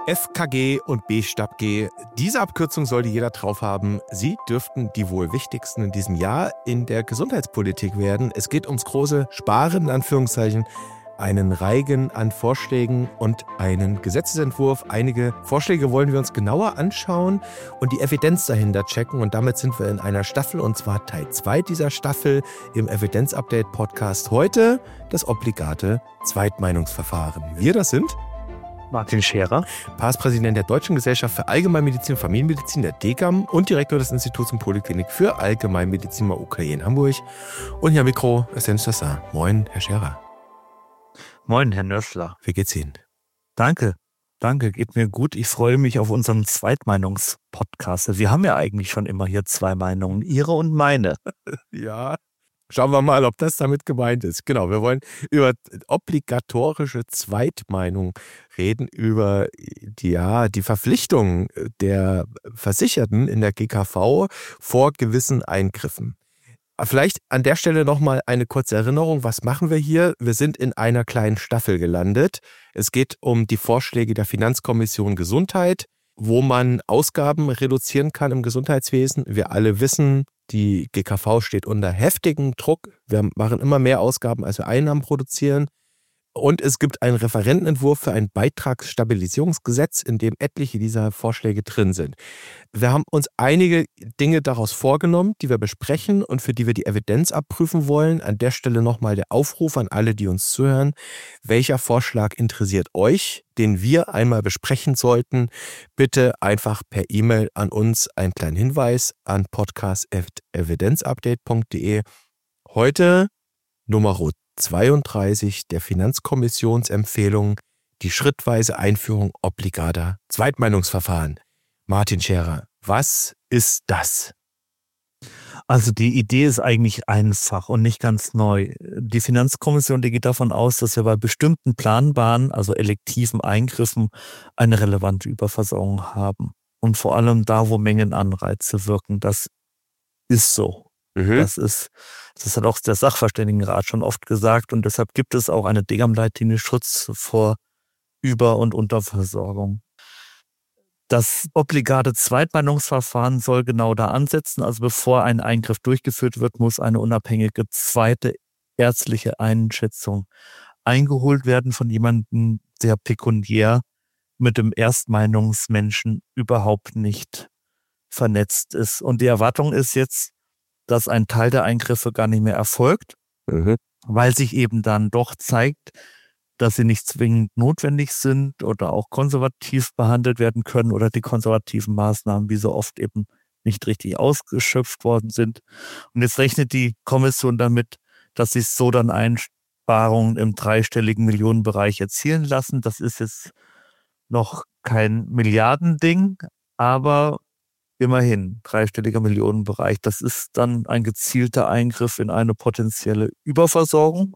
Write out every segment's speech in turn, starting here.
FKG und B-Stab-G. Diese Abkürzung sollte jeder drauf haben. Sie dürften die wohl wichtigsten in diesem Jahr in der Gesundheitspolitik werden. Es geht ums große Sparen, in Anführungszeichen, einen Reigen an Vorschlägen und einen Gesetzesentwurf. Einige Vorschläge wollen wir uns genauer anschauen und die Evidenz dahinter checken. Und damit sind wir in einer Staffel, und zwar Teil 2 dieser Staffel im Evidenz-Update-Podcast. Heute das obligate Zweitmeinungsverfahren. Wir, das sind Martin Scherer, Präsident der Deutschen Gesellschaft für Allgemeinmedizin und Familienmedizin, der DGAM, und Direktor des Instituts und Poliklinik für Allgemeinmedizin MAUK in Hamburg. Und hier am Mikro ist Jens Nössler. Moin, Herr Scherer. Moin, Herr Nössler. Wie geht's Ihnen? Danke, geht mir gut. Ich freue mich auf unseren Zweitmeinungspodcast. Wir haben ja eigentlich schon immer hier zwei Meinungen, Ihre und meine. Ja. Schauen wir mal, ob das damit gemeint ist. Genau, wir wollen über obligatorische Zweitmeinung reden, über die Verpflichtung der Versicherten in der GKV vor gewissen Eingriffen. Vielleicht an der Stelle nochmal eine kurze Erinnerung. Was machen wir hier? Wir sind in einer kleinen Staffel gelandet. Es geht um die Vorschläge der Finanzkommission Gesundheit, wo man Ausgaben reduzieren kann im Gesundheitswesen. Wir alle wissen, die GKV steht unter heftigem Druck. Wir machen immer mehr Ausgaben, als wir Einnahmen produzieren. Und es gibt einen Referentenentwurf für ein Beitragsstabilisierungsgesetz, in dem etliche dieser Vorschläge drin sind. Wir haben uns einige Dinge daraus vorgenommen, die wir besprechen und für die wir die Evidenz abprüfen wollen. An der Stelle nochmal der Aufruf an alle, die uns zuhören. Welcher Vorschlag interessiert euch, den wir einmal besprechen sollten? Bitte einfach per E-Mail an uns einen kleinen Hinweis an podcast@evidenzupdate.de. Heute Nummer 32 der Finanzkommissionsempfehlung, die schrittweise Einführung obligater Zweitmeinungsverfahren. Martin Scherer, was ist das? Also die Idee ist eigentlich einfach und nicht ganz neu. Die Finanzkommission, die geht davon aus, dass wir bei bestimmten planbaren, also elektiven Eingriffen eine relevante Überversorgung haben. Und vor allem da, wo Mengenanreize wirken. Das ist so. Das hat auch der Sachverständigenrat schon oft gesagt und deshalb gibt es auch eine DGAM-Leitlinie Schutz vor Über- und Unterversorgung. Das obligate Zweitmeinungsverfahren soll genau da ansetzen. Also bevor ein Eingriff durchgeführt wird, muss eine unabhängige zweite ärztliche Einschätzung eingeholt werden von jemandem, der pekuniär mit dem Erstmeinungsmenschen überhaupt nicht vernetzt ist. Und die Erwartung ist jetzt, dass ein Teil der Eingriffe gar nicht mehr erfolgt, weil sich eben dann doch zeigt, dass sie nicht zwingend notwendig sind oder auch konservativ behandelt werden können oder die konservativen Maßnahmen wie so oft eben nicht richtig ausgeschöpft worden sind. Und jetzt rechnet die Kommission damit, dass sich so dann Einsparungen im dreistelligen Millionenbereich erzielen lassen. Das ist jetzt noch kein Milliardending, aber immerhin, dreistelliger Millionenbereich. Das ist dann ein gezielter Eingriff in eine potenzielle Überversorgung.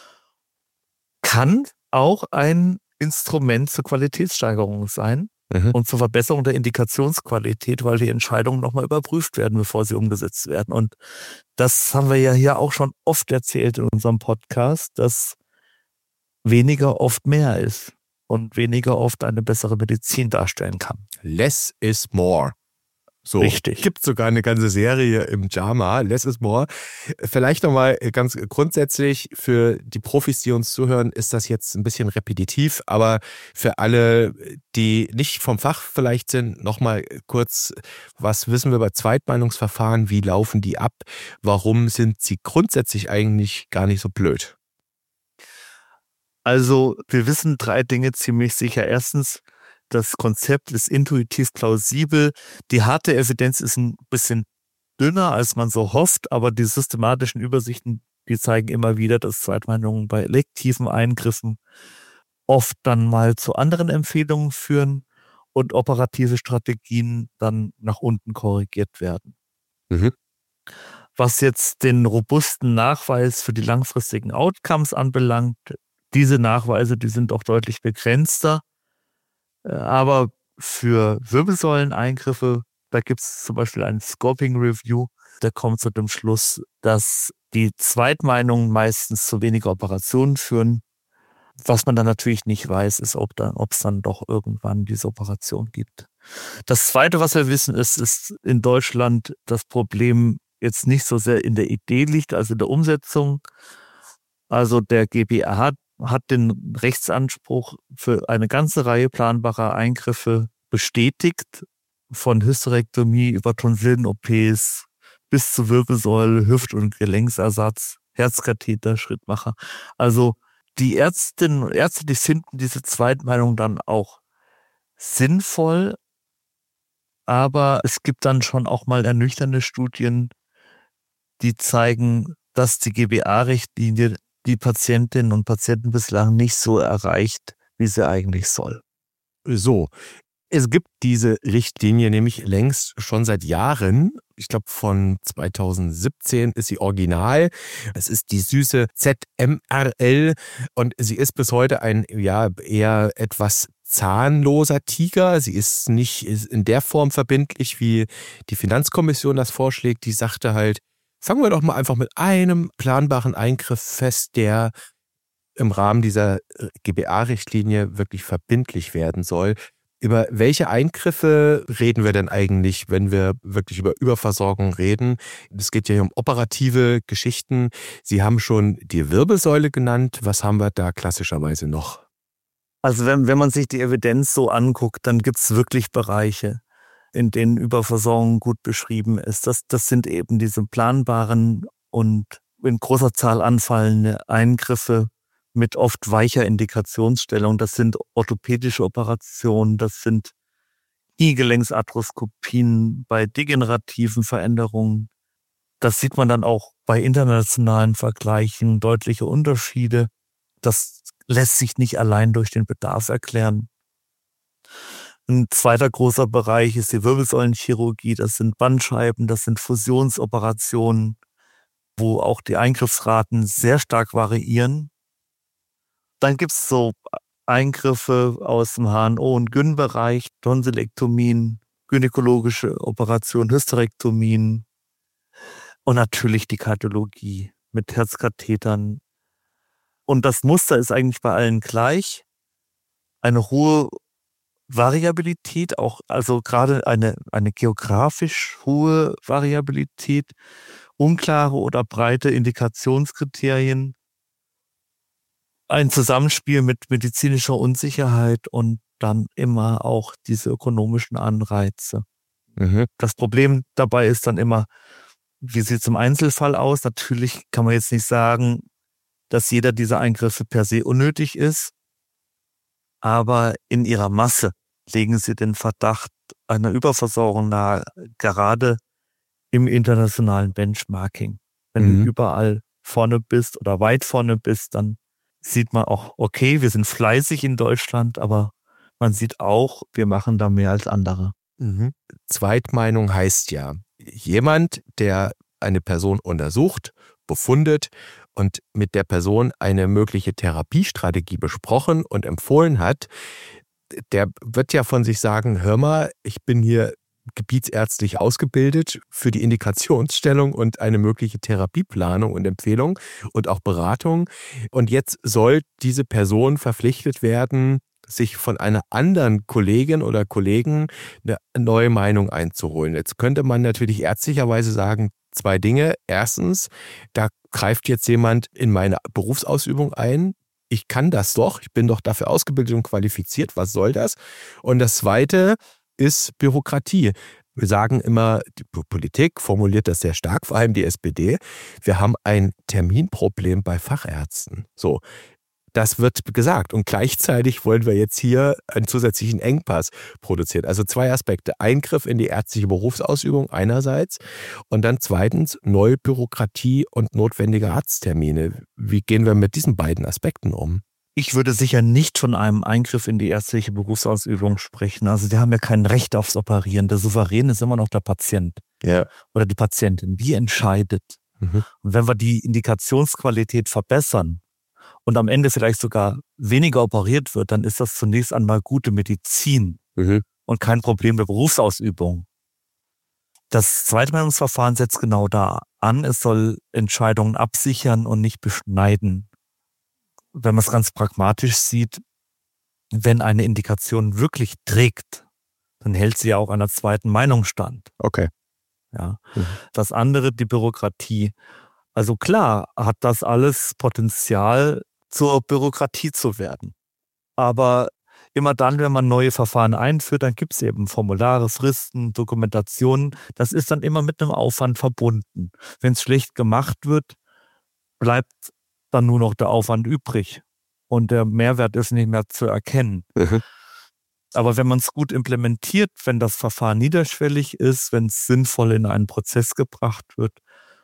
Kann auch ein Instrument zur Qualitätssteigerung sein und zur Verbesserung der Indikationsqualität, weil die Entscheidungen nochmal überprüft werden, bevor sie umgesetzt werden. Und das haben wir ja hier auch schon oft erzählt in unserem Podcast, dass weniger oft mehr ist und weniger oft eine bessere Medizin darstellen kann. Less is more. So, richtig. Gibt sogar eine ganze Serie im JAMA, Less is More. Vielleicht nochmal ganz grundsätzlich für die Profis, die uns zuhören, ist das jetzt ein bisschen repetitiv, aber für alle, die nicht vom Fach vielleicht sind, nochmal kurz, was wissen wir bei Zweitmeinungsverfahren, wie laufen die ab, warum sind sie grundsätzlich eigentlich gar nicht so blöd? Also wir wissen 3 Dinge ziemlich sicher. Erstens, das Konzept ist intuitiv plausibel. Die harte Evidenz ist ein bisschen dünner, als man so hofft, aber die systematischen Übersichten, die zeigen immer wieder, dass Zweitmeinungen bei elektiven Eingriffen oft dann mal zu anderen Empfehlungen führen und operative Strategien dann nach unten korrigiert werden. Was jetzt den robusten Nachweis für die langfristigen Outcomes anbelangt, diese Nachweise, die sind doch deutlich begrenzter. Aber für Wirbelsäuleneingriffe, da gibt es zum Beispiel einen Scoping Review, der kommt zu dem Schluss, dass die Zweitmeinungen meistens zu weniger Operationen führen Was man dann natürlich nicht weiß, ist, ob es dann doch irgendwann diese Operation gibt. Das Zweite, was wir wissen, ist in Deutschland das Problem jetzt nicht so sehr in der Idee liegt, als in der Umsetzung. Also der GBA hat den Rechtsanspruch für eine ganze Reihe planbarer Eingriffe bestätigt, von Hysterektomie über Tonsillen-OPs bis zu Wirbelsäule, Hüft- und Gelenksersatz, Herzkatheter, Schrittmacher. Also die Ärztinnen und Ärzte, die finden diese Zweitmeinung dann auch sinnvoll, aber es gibt dann schon auch mal ernüchternde Studien, die zeigen, dass die GBA-Richtlinie die Patientinnen und Patienten bislang nicht so erreicht, wie sie eigentlich soll. So, es gibt diese Richtlinie nämlich längst schon seit Jahren. Ich glaube, von 2017 ist sie original. Es ist die süße ZMRL und sie ist bis heute ein eher etwas zahnloser Tiger. Sie ist nicht in der Form verbindlich, wie die Finanzkommission das vorschlägt. Die sagte halt, fangen wir doch mal einfach mit einem planbaren Eingriff fest, der im Rahmen dieser GBA-Richtlinie wirklich verbindlich werden soll. Über welche Eingriffe reden wir denn eigentlich, wenn wir wirklich über Überversorgung reden? Es geht ja hier um operative Geschichten. Sie haben schon die Wirbelsäule genannt. Was haben wir da klassischerweise noch? Also wenn man sich die Evidenz so anguckt, dann gibt es wirklich Bereiche, in denen Überversorgung gut beschrieben ist. Das sind eben diese planbaren und in großer Zahl anfallende Eingriffe mit oft weicher Indikationsstellung. Das sind orthopädische Operationen, das sind Kniegelenksarthroskopien bei degenerativen Veränderungen. Das sieht man dann auch bei internationalen Vergleichen, deutliche Unterschiede. Das lässt sich nicht allein durch den Bedarf erklären. Ein zweiter großer Bereich ist die Wirbelsäulenchirurgie. Das sind Bandscheiben, das sind Fusionsoperationen, wo auch die Eingriffsraten sehr stark variieren. Dann gibt es so Eingriffe aus dem HNO- und Gyn-Bereich, Tonsilektomien, gynäkologische Operationen, Hysterektomien und natürlich die Kardiologie mit Herzkathetern. Und das Muster ist eigentlich bei allen gleich. Eine hohe Variabilität, auch also gerade eine geografisch hohe Variabilität, unklare oder breite Indikationskriterien, ein Zusammenspiel mit medizinischer Unsicherheit und dann immer auch diese ökonomischen Anreize. Mhm. Das Problem dabei ist dann immer, wie sieht es im Einzelfall aus? Natürlich kann man jetzt nicht sagen, dass jeder dieser Eingriffe per se unnötig ist, aber in ihrer Masse legen sie den Verdacht einer Überversorgung nahe, gerade im internationalen Benchmarking. Wenn du überall vorne bist oder weit vorne bist, dann sieht man auch, okay, wir sind fleißig in Deutschland, aber man sieht auch, wir machen da mehr als andere. Mhm. Zweitmeinung heißt ja, jemand, der eine Person untersucht, befundet und mit der Person eine mögliche Therapiestrategie besprochen und empfohlen hat, der wird ja von sich sagen, hör mal, ich bin hier gebietsärztlich ausgebildet für die Indikationsstellung und eine mögliche Therapieplanung und Empfehlung und auch Beratung. Und jetzt soll diese Person verpflichtet werden, sich von einer anderen Kollegin oder Kollegen eine neue Meinung einzuholen. Jetzt könnte man natürlich ärztlicherweise sagen, zwei Dinge. Erstens, da greift jetzt jemand in meine Berufsausübung ein. Ich kann das doch, ich bin doch dafür ausgebildet und qualifiziert, was soll das? Und das Zweite ist Bürokratie. Wir sagen immer, die Politik formuliert das sehr stark, vor allem die SPD. Wir haben ein Terminproblem bei Fachärzten. So, das wird gesagt. Und gleichzeitig wollen wir jetzt hier einen zusätzlichen Engpass produzieren. Also zwei Aspekte. Eingriff in die ärztliche Berufsausübung einerseits und dann zweitens neue Bürokratie und notwendige Arzttermine. Wie gehen wir mit diesen beiden Aspekten um? Ich würde sicher nicht von einem Eingriff in die ärztliche Berufsausübung sprechen. Also die haben ja kein Recht aufs Operieren. Der Souverän ist immer noch der Patient oder die Patientin. Die entscheidet. Und wenn wir die Indikationsqualität verbessern und am Ende vielleicht sogar weniger operiert wird, dann ist das zunächst einmal gute Medizin und kein Problem der Berufsausübung. Das Zweitmeinungsverfahren setzt genau da an. Es soll Entscheidungen absichern und nicht beschneiden. wenn man es ganz pragmatisch sieht, wenn eine Indikation wirklich trägt, dann hält sie ja auch einer zweiten Meinung stand. Okay. Ja. Das andere, die Bürokratie. Also klar hat das alles Potenzial, zur Bürokratie zu werden. Aber immer dann, wenn man neue Verfahren einführt, dann gibt es eben Formulare, Fristen, Dokumentationen. Das ist dann immer mit einem Aufwand verbunden. Wenn es schlecht gemacht wird, bleibt dann nur noch der Aufwand übrig. Und der Mehrwert ist nicht mehr zu erkennen. Aber wenn man es gut implementiert, wenn das Verfahren niederschwellig ist, wenn es sinnvoll in einen Prozess gebracht wird,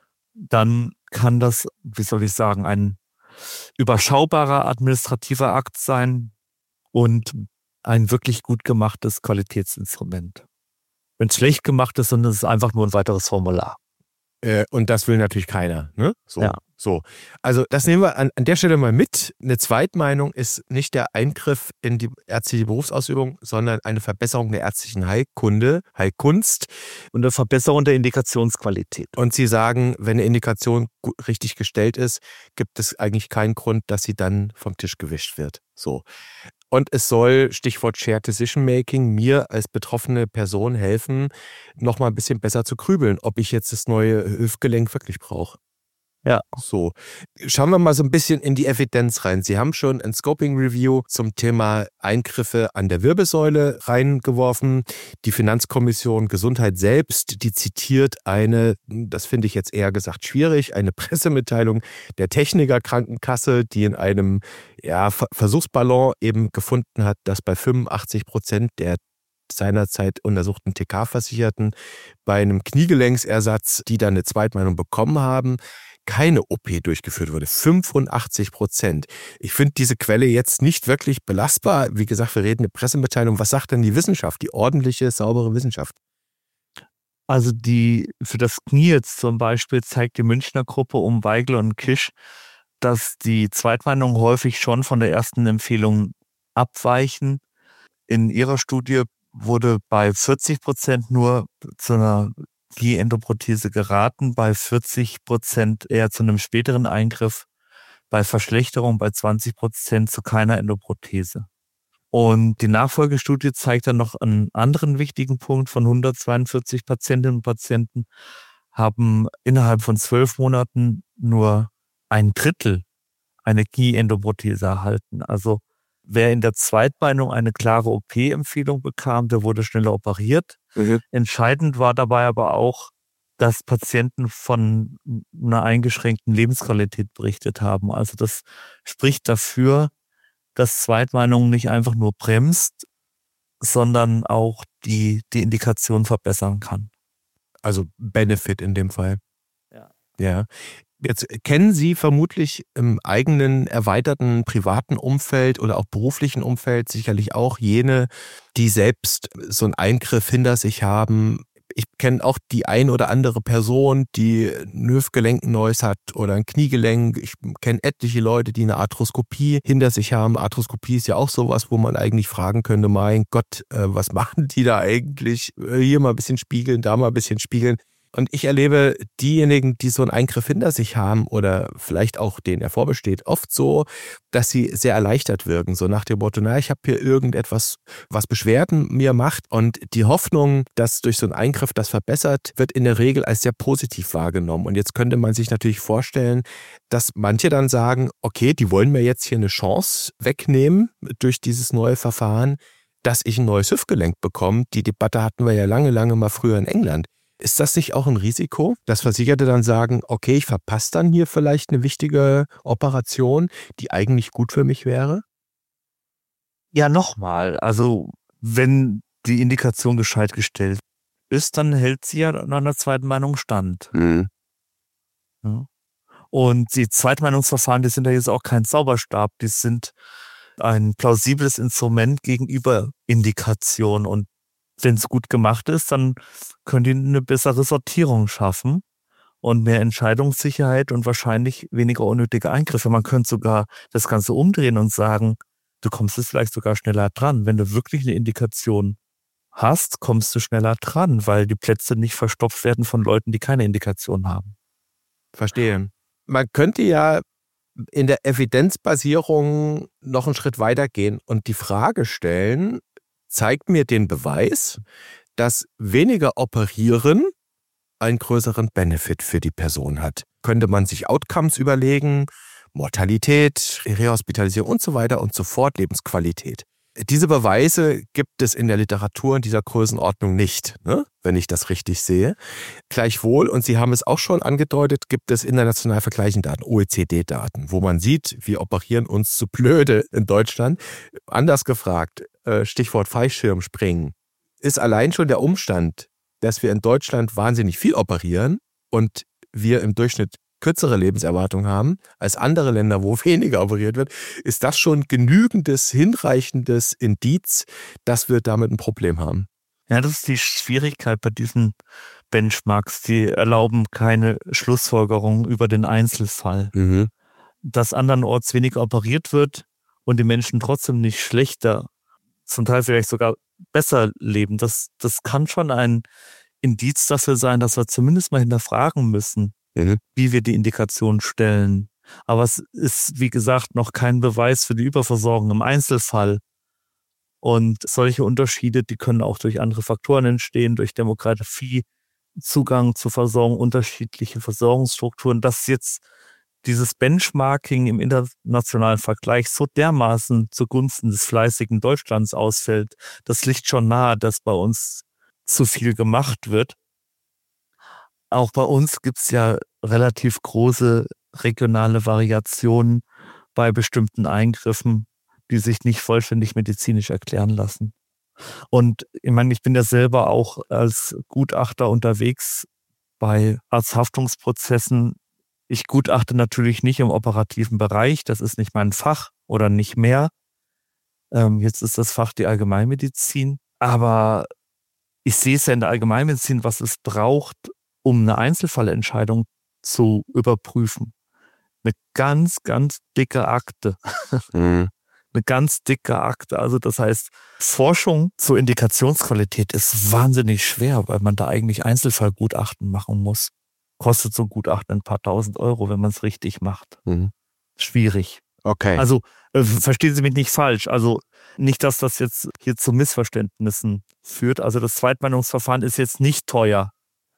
dann kann das, wie soll ich sagen, ein überschaubarer administrativer Akt sein und ein wirklich gut gemachtes Qualitätsinstrument. Wenn es schlecht gemacht ist, dann ist es einfach nur ein weiteres Formular. Und das will natürlich keiner. Ne? So, Ja. so. Also das nehmen wir an der Stelle mal mit. Eine Zweitmeinung ist nicht der Eingriff in die ärztliche Berufsausübung, sondern eine Verbesserung der ärztlichen Heilkunst. Und eine Verbesserung der Indikationsqualität. Und Sie sagen, wenn eine Indikation richtig gestellt ist, gibt es eigentlich keinen Grund, dass sie dann vom Tisch gewischt wird. So. Und es soll, Stichwort Shared Decision Making, mir als betroffene Person helfen, nochmal ein bisschen besser zu grübeln, ob ich jetzt das neue Hüftgelenk wirklich brauche. Ja. So, schauen wir mal so ein bisschen in die Evidenz rein. Sie haben schon ein Scoping-Review zum Thema Eingriffe an der Wirbelsäule reingeworfen. Die Finanzkommission Gesundheit selbst, die zitiert eine, das finde ich jetzt eher gesagt schwierig, eine Pressemitteilung der Techniker Krankenkasse, die in einem Versuchsballon eben gefunden hat, dass bei 85% der seinerzeit untersuchten TK-Versicherten bei einem Kniegelenksersatz, die dann eine Zweitmeinung bekommen haben, keine OP durchgeführt wurde. 85%. Ich finde diese Quelle jetzt nicht wirklich belastbar. Wie gesagt, wir reden eine Pressemitteilung. Was sagt denn die Wissenschaft, die ordentliche, saubere Wissenschaft? Also für das Knie jetzt zum Beispiel zeigt die Münchner Gruppe um Weigel und Kisch, dass die Zweitmeinungen häufig schon von der ersten Empfehlung abweichen. In ihrer Studie wurde bei 40% nur zu einer Knie-Endoprothese geraten, bei 40% eher zu einem späteren Eingriff, bei Verschlechterung bei 20% zu keiner Endoprothese. Und die Nachfolgestudie zeigt dann noch einen anderen wichtigen Punkt: von 142 Patientinnen und Patienten haben innerhalb von 12 Monaten nur ein Drittel eine Knie-Endoprothese erhalten. Also wer in der Zweitmeinung eine klare OP-Empfehlung bekam, der wurde schneller operiert. Entscheidend war dabei aber auch, dass Patienten von einer eingeschränkten Lebensqualität berichtet haben. Also das spricht dafür, dass Zweitmeinung nicht einfach nur bremst, sondern auch die Indikation verbessern kann. Also Benefit in dem Fall. Ja. Jetzt kennen Sie vermutlich im eigenen erweiterten privaten Umfeld oder auch beruflichen Umfeld sicherlich auch jene, die selbst so einen Eingriff hinter sich haben. Ich kenne auch die ein oder andere Person, die ein Hüftgelenk neues hat oder ein Kniegelenk. Ich kenne etliche Leute, die eine Arthroskopie hinter sich haben. Arthroskopie ist ja auch sowas, wo man eigentlich fragen könnte, mein Gott, was machen die da eigentlich? Hier mal ein bisschen spiegeln, da mal ein bisschen spiegeln. Und ich erlebe diejenigen, die so einen Eingriff hinter sich haben oder vielleicht auch denen er vorbesteht, oft so, dass sie sehr erleichtert wirken. So nach dem Motto, ich habe hier irgendetwas, was Beschwerden mir macht. Und die Hoffnung, dass durch so einen Eingriff das verbessert, wird in der Regel als sehr positiv wahrgenommen. Und jetzt könnte man sich natürlich vorstellen, dass manche dann sagen, okay, die wollen mir jetzt hier eine Chance wegnehmen durch dieses neue Verfahren, dass ich ein neues Hüftgelenk bekomme. Die Debatte hatten wir ja lange, lange mal früher in England. Ist das nicht auch ein Risiko, dass Versicherte dann sagen, okay, ich verpasse dann hier vielleicht eine wichtige Operation, die eigentlich gut für mich wäre? Ja, nochmal. Also wenn die Indikation gescheit gestellt ist, dann hält sie ja nach einer Zweitmeinung stand. Ja. Und die Zweitmeinungsverfahren, die sind ja jetzt auch kein Zauberstab, die sind ein plausibles Instrument gegenüber Indikation. Und wenn es gut gemacht ist, dann können die eine bessere Sortierung schaffen und mehr Entscheidungssicherheit und wahrscheinlich weniger unnötige Eingriffe. Man könnte sogar das Ganze umdrehen und sagen, du kommst jetzt vielleicht sogar schneller dran. Wenn du wirklich eine Indikation hast, kommst du schneller dran, weil die Plätze nicht verstopft werden von Leuten, die keine Indikation haben. Verstehe. Man könnte ja in der Evidenzbasierung noch einen Schritt weiter gehen und die Frage stellen, zeigt mir den Beweis, dass weniger operieren einen größeren Benefit für die Person hat. Könnte man sich Outcomes überlegen, Mortalität, Rehospitalisierung und so weiter und so fort, Lebensqualität. Diese Beweise gibt es in der Literatur in dieser Größenordnung nicht, ne? Wenn ich das richtig sehe. Gleichwohl, und Sie haben es auch schon angedeutet, gibt es international vergleichende Daten, OECD-Daten, wo man sieht, wir operieren uns zu blöde in Deutschland. Anders gefragt, Stichwort Fallschirmspringen, ist allein schon der Umstand, dass wir in Deutschland wahnsinnig viel operieren und wir im Durchschnitt kürzere Lebenserwartung haben als andere Länder, wo weniger operiert wird, ist das schon genügendes, hinreichendes Indiz, dass wir damit ein Problem haben. Ja, das ist die Schwierigkeit bei diesen Benchmarks. Die erlauben keine Schlussfolgerung über den Einzelfall. Dass andernorts weniger operiert wird und die Menschen trotzdem nicht schlechter, zum Teil vielleicht sogar besser leben, das kann schon ein Indiz dafür sein, dass wir zumindest mal hinterfragen müssen, wie wir die Indikation stellen. Aber es ist, wie gesagt, noch kein Beweis für die Überversorgung im Einzelfall. Und solche Unterschiede, die können auch durch andere Faktoren entstehen, durch Demografie, Zugang zur Versorgung, unterschiedliche Versorgungsstrukturen. Dass jetzt dieses Benchmarking im internationalen Vergleich so dermaßen zugunsten des fleißigen Deutschlands ausfällt, das liegt schon nahe, dass bei uns zu viel gemacht wird. Auch bei uns gibt es ja relativ große regionale Variationen bei bestimmten Eingriffen, die sich nicht vollständig medizinisch erklären lassen. Und ich meine, ich bin ja selber auch als Gutachter unterwegs bei Arzthaftungsprozessen. Ich gutachte natürlich nicht im operativen Bereich, das ist nicht mein Fach oder nicht mehr. Jetzt ist das Fach die Allgemeinmedizin, aber ich sehe es ja in der Allgemeinmedizin, was es braucht, um eine Einzelfallentscheidung zu überprüfen. Eine ganz, ganz dicke Akte. Eine ganz dicke Akte. Also das heißt, Forschung zur Indikationsqualität ist wahnsinnig schwer, weil man da eigentlich Einzelfallgutachten machen muss. Kostet so ein Gutachten ein paar tausend Euro, wenn man es richtig macht. Schwierig. Okay. Also verstehen Sie mich nicht falsch. Also nicht, dass das jetzt hier zu Missverständnissen führt. Also das Zweitmeinungsverfahren ist jetzt nicht teuer.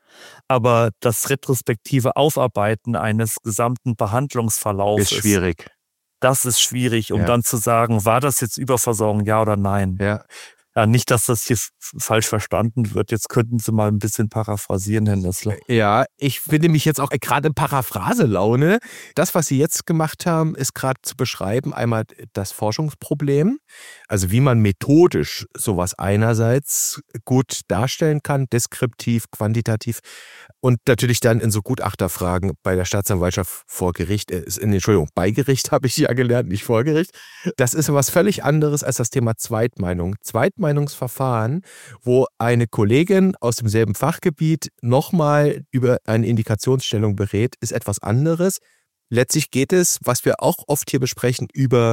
Aber das retrospektive Aufarbeiten eines gesamten Behandlungsverlaufs ist schwierig. Das ist schwierig, um dann zu sagen, war das jetzt Überversorgung, ja oder nein? Ja. Ja, nicht, dass das hier falsch verstanden wird. Jetzt könnten Sie mal ein bisschen paraphrasieren, Herr Nössler. Ja, ich finde mich jetzt auch gerade in Paraphraselaune. Das, was Sie jetzt gemacht haben, ist gerade zu beschreiben, einmal das Forschungsproblem, also wie man methodisch sowas einerseits gut darstellen kann, deskriptiv, quantitativ und natürlich dann in so Gutachterfragen bei der Staatsanwaltschaft vor Gericht, bei Gericht habe ich ja gelernt, nicht vor Gericht. Das ist was völlig anderes als das Thema Zweitmeinung. Zweitmeinungsverfahren, wo eine Kollegin aus demselben Fachgebiet nochmal über eine Indikationsstellung berät, ist etwas anderes. Letztlich geht es, was wir auch oft hier besprechen, über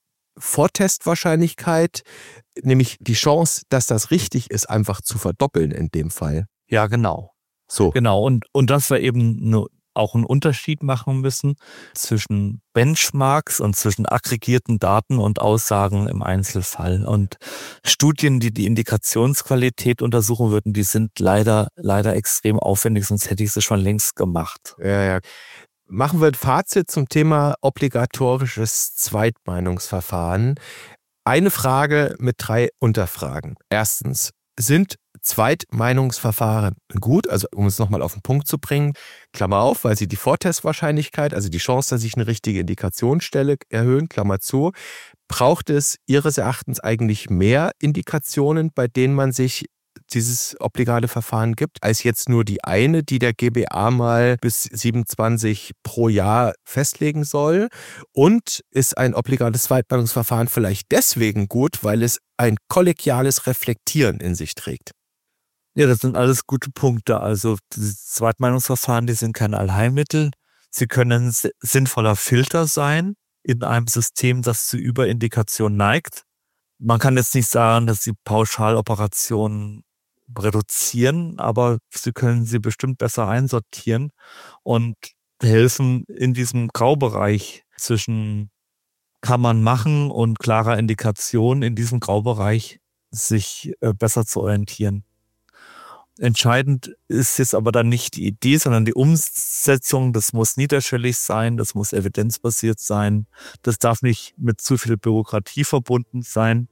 Vortestwahrscheinlichkeit, nämlich die Chance, dass das richtig ist, einfach zu verdoppeln in dem Fall. Ja, genau. So. Genau. Und dass wir eben auch einen Unterschied machen müssen zwischen Benchmarks und zwischen aggregierten Daten und Aussagen im Einzelfall. Und Studien, die die Indikationsqualität untersuchen würden, die sind leider extrem aufwendig, sonst hätte ich sie schon längst gemacht. Ja. Machen wir ein Fazit zum Thema obligatorisches Zweitmeinungsverfahren. Eine Frage mit 3 Unterfragen. Erstens, sind Zweitmeinungsverfahren gut, also um es nochmal auf den Punkt zu bringen, Klammer auf, weil sie die Vortestwahrscheinlichkeit, also die Chance, dass ich eine richtige Indikation stelle, erhöhen, Klammer zu. Braucht es Ihres Erachtens eigentlich mehr Indikationen, bei denen man sich dieses obligate Verfahren gibt, als jetzt nur die eine, die der GBA mal bis 27 pro Jahr festlegen soll? Und ist ein obligates Zweitmeinungsverfahren vielleicht deswegen gut, weil es ein kollegiales Reflektieren in sich trägt? Ja, das sind alles gute Punkte. Also die Zweitmeinungsverfahren, die sind kein Allheilmittel. Sie können sinnvoller Filter sein in einem System, das zu Überindikation neigt. Man kann jetzt nicht sagen, dass sie Pauschaloperationen reduzieren, aber sie können sie bestimmt besser einsortieren und helfen, in diesem Graubereich zwischen kann man machen und klarer Indikation in diesem Graubereich sich besser zu orientieren. Entscheidend ist jetzt aber dann nicht die Idee, sondern die Umsetzung. Das muss niederschwellig sein, das muss evidenzbasiert sein, das darf nicht mit zu viel Bürokratie verbunden sein.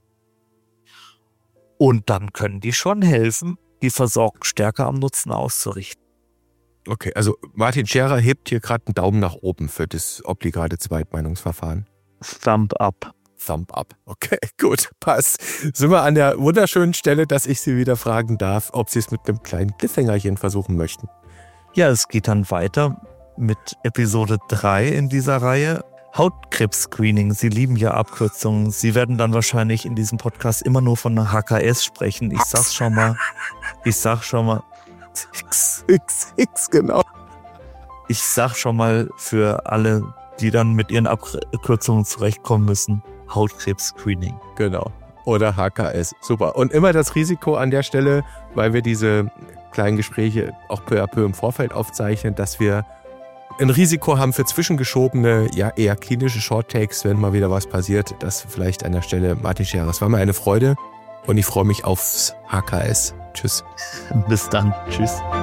Und dann können die schon helfen, die Versorgung stärker am Nutzen auszurichten. Okay, also Martin Scherer hebt hier gerade einen Daumen nach oben für das obligate Zweitmeinungsverfahren. Thumb up. Thumb up. Okay, gut, passt. Sind wir an der wunderschönen Stelle, dass ich Sie wieder fragen darf, ob Sie es mit einem kleinen Cliffhangerchen versuchen möchten. Ja, es geht dann weiter mit Episode 3 in dieser Reihe. Hautkrebs-Screening. Sie lieben ja Abkürzungen. Sie werden dann wahrscheinlich in diesem Podcast immer nur von einer HKS sprechen. Ich sag schon mal. X, genau. Ich sag schon mal für alle, die dann mit ihren Abkürzungen zurechtkommen müssen, Hautkrebs-Screening. Genau. Oder HKS. Super. Und immer das Risiko an der Stelle, weil wir diese kleinen Gespräche auch peu à peu im Vorfeld aufzeichnen, dass wir ein Risiko haben für zwischengeschobene, ja eher klinische Short-Takes, wenn mal wieder was passiert. Das vielleicht an der Stelle Martin Scherer. Es war mir eine Freude und ich freue mich aufs HKS. Tschüss. Bis dann. Tschüss.